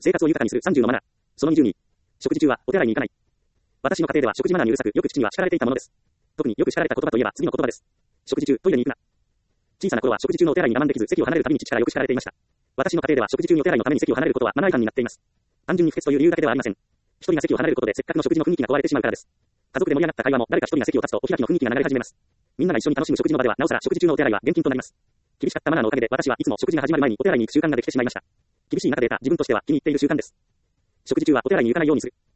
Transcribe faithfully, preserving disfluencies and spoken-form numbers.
生活を豊かにするさんじゅうのマナー。そのにじゅうに。食事中はお手洗いに行かない。私の家庭では食事マナーにうるさく、よく父には叱られていたものです。特によく叱られた言葉といえば次の言葉です。食事中、トイレに行くな。小さな頃は食事中のお手洗いに我慢できず、席を離れるたびに父からよく叱られていました。私の家庭では食事中にお手洗いのために席を離れることはマナー違反になっています。単純に不潔という理由だけではありません。一人が席を離れることでせっかくの食事の雰囲気が壊れてしまうからです。家族で盛り上がった会話も誰か一人が席を立つとお開きの雰囲気が流れ始めます。みんなが一緒に楽しむ食事の場ではなおさら食事中のお手洗いは厳禁となります。厳しかったマナーのおかげで私はいつも食事が始まる前にお手洗いに行く習慣ができてしまいました。厳しい中で得た自分としては気に入っている習慣です。食事中はお手洗いに行かないようにする。